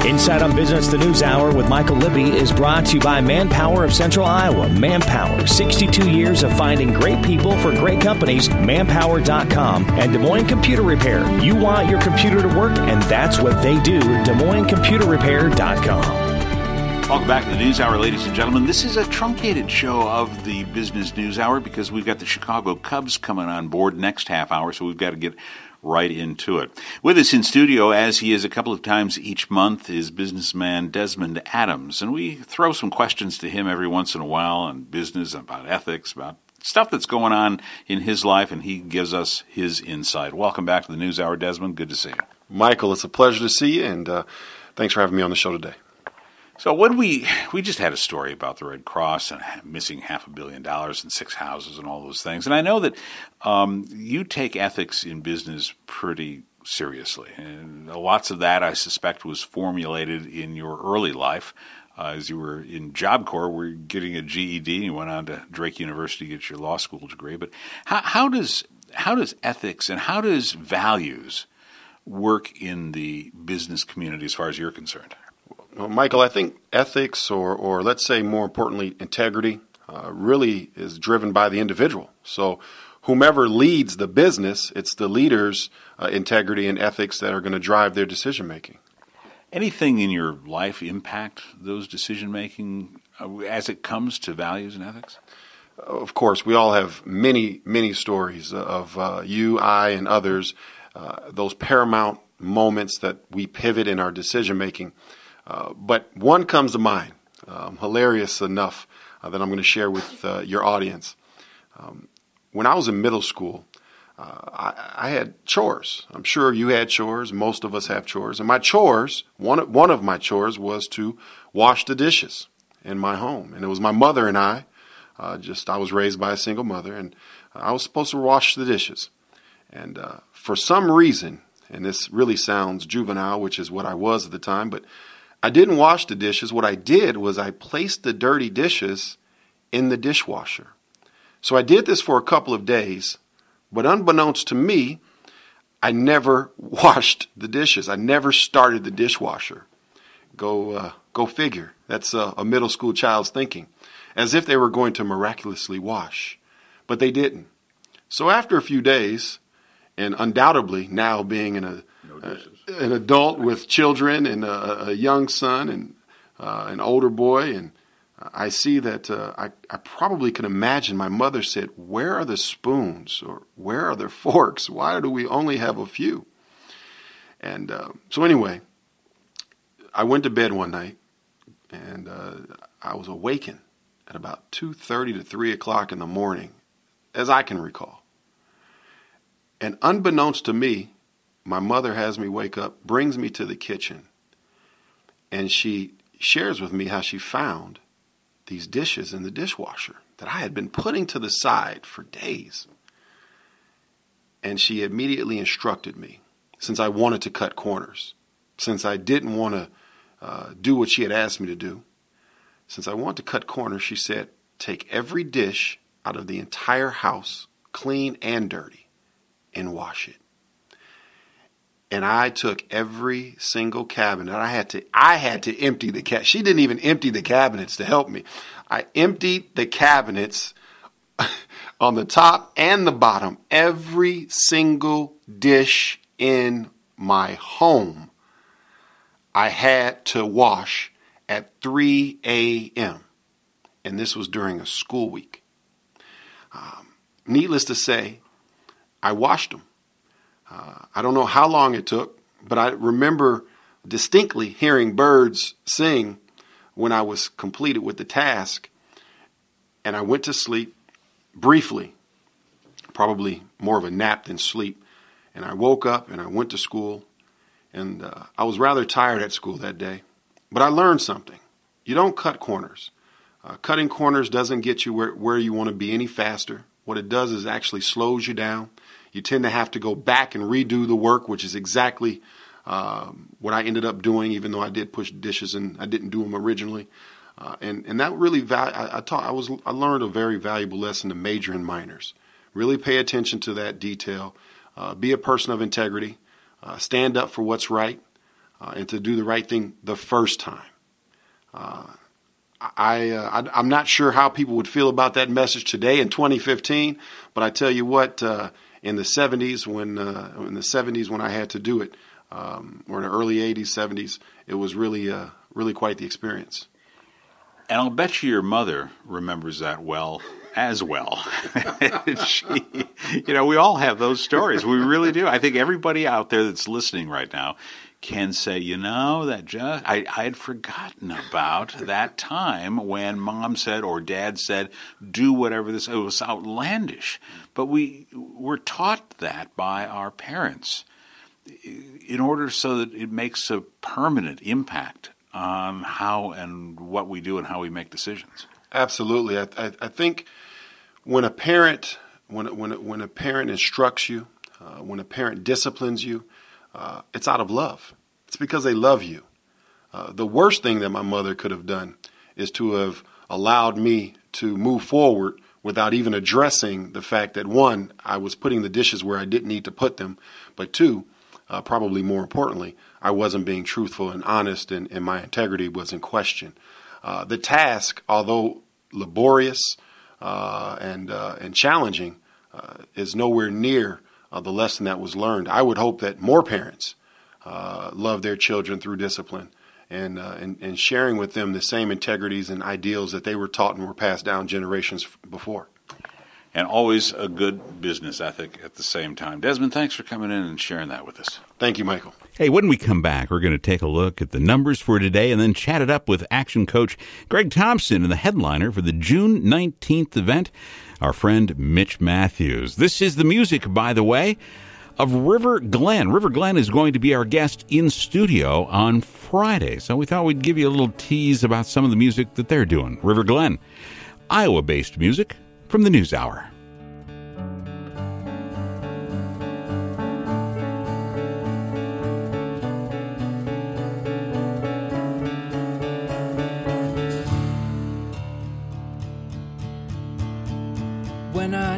Inside on Business, the News Hour with Michael Libby is brought to you by Manpower of Central Iowa. Manpower, 62 years of finding great people for great companies. Manpower.com and Des Moines Computer Repair. You want your computer to work, and that's what they do. DesMoinesComputerRepair.com. Welcome back to the News Hour, ladies and gentlemen. This is a truncated show of the Business News Hour because we've got the Chicago Cubs coming on board next half hour, so we've got to get right into it. With us in studio, as he is a couple of times each month, is businessman Desmond Adams. And we throw some questions to him every once in a while on business, about ethics, about stuff that's going on in his life, and he gives us his insight. Welcome back to the News Hour, Desmond. Good to see you. Michael, it's a pleasure to see you, and thanks for having me on the show today. So when we just had a story about the Red Cross and missing $500 million in 6 houses and all those things. And I know that you take ethics in business pretty seriously. And lots of that, I suspect, was formulated in your early life. As you were in Job Corps, were getting a GED, and you went on to Drake University to get your law school degree. But how does ethics and how does values work in the business community as far as you're concerned? Well, Michael, I think ethics, or let's say more importantly, integrity, really is driven by the individual. So whomever leads the business, it's the leader's integrity and ethics that are going to drive their decision-making. Anything in your life impact those decision-making as it comes to values and ethics? Of course, we all have many, many stories of you, I, and others, those paramount moments that we pivot in our decision-making. But one comes to mind, hilarious enough, that I'm going to share with your audience. When I was in middle school, I had chores. I'm sure you had chores. Most of us have chores. And my chores, one of my chores was to wash the dishes in my home. And it was my mother and I was raised by a single mother, and I was supposed to wash the dishes. And for some reason, and this really sounds juvenile, which is what I was at the time, but I didn't wash the dishes. What I did was I placed the dirty dishes in the dishwasher. So I did this for a couple of days, but unbeknownst to me, I never washed the dishes. I never started the dishwasher. Go figure. That's a middle school child's thinking, as if they were going to miraculously wash, but they didn't. So after a few days, and undoubtedly now being an adult with children and a young son and an older boy, and I see that I probably can imagine my mother said, "Where are the spoons?" or "Where are the forks? Why do we only have a few?" And so anyway, I went to bed one night, and I was awakened at about 2:30 to 3 o'clock in the morning, as I can recall. And unbeknownst to me, my mother has me wake up, brings me to the kitchen, and she shares with me how she found these dishes in the dishwasher that I had been putting to the side for days. And she immediately instructed me, since I wanted to cut corners, since I didn't want to do what she had asked me to do, since I wanted to cut corners, she said, take every dish out of the entire house, clean and dirty, and wash it. And I took every single cabinet. I had to empty the cabinet. She didn't even empty the cabinets to help me. I emptied the cabinets on the top and the bottom. Every single dish in my home, I had to wash at 3 a.m. And this was during a school week. Needless to say, I washed them. I don't know how long it took, but I remember distinctly hearing birds sing when I was completed with the task. And I went to sleep briefly, probably more of a nap than sleep. And I woke up and I went to school, and I was rather tired at school that day. But I learned something. You don't cut corners. Cutting corners doesn't get you where you want to be any faster. What it does is actually slows you down. You tend to have to go back and redo the work, which is exactly what I ended up doing, even though I did push dishes and I didn't do them originally. And that really, I learned a very valuable lesson to major and minors. Really pay attention to that detail. Be a person of integrity. Stand up for what's right. and to do the right thing the first time. I'm not sure how people would feel about that message today in 2015, but I tell you what, in the 70s when I had to do it, or in the early 80s, 70s, it was really quite the experience. And I'll bet you your mother remembers that well as well. We all have those stories. We really do. I think everybody out there that's listening right now can say, I had forgotten about that time when mom said or dad said, do whatever this. It was outlandish. But we're taught that by our parents in order so that it makes a permanent impact on how and what we do and how we make decisions. Absolutely. I think when a parent instructs you, when a parent disciplines you, it's out of love. It's because they love you. The worst thing that my mother could have done is to have allowed me to move forward without even addressing the fact that, one, I was putting the dishes where I didn't need to put them, but two, probably more importantly, I wasn't being truthful and honest, and my integrity was in question. The task, although laborious and challenging, is nowhere near the lesson that was learned. I would hope that more parents love their children through discipline and sharing with them the same integrities and ideals that they were taught and were passed down generations before. And always a good business ethic at the same time. Desmond, thanks for coming in and sharing that with us. Thank you, Michael. Hey, when we come back, we're going to take a look at the numbers for today and then chat it up with action coach Greg Thompson and the headliner for the June 19th event, our friend Mitch Matthews. This is the music, by the way, of River Glen. River Glen is going to be our guest in studio on Friday, so we thought we'd give you a little tease about some of the music that they're doing. River Glen, Iowa-based music from the NewsHour. When I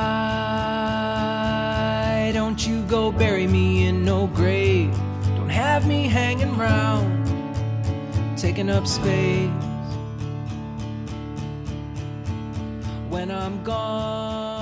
die, don't you go bury me in no grave. Don't have me hanging round, taking up space. When I'm gone.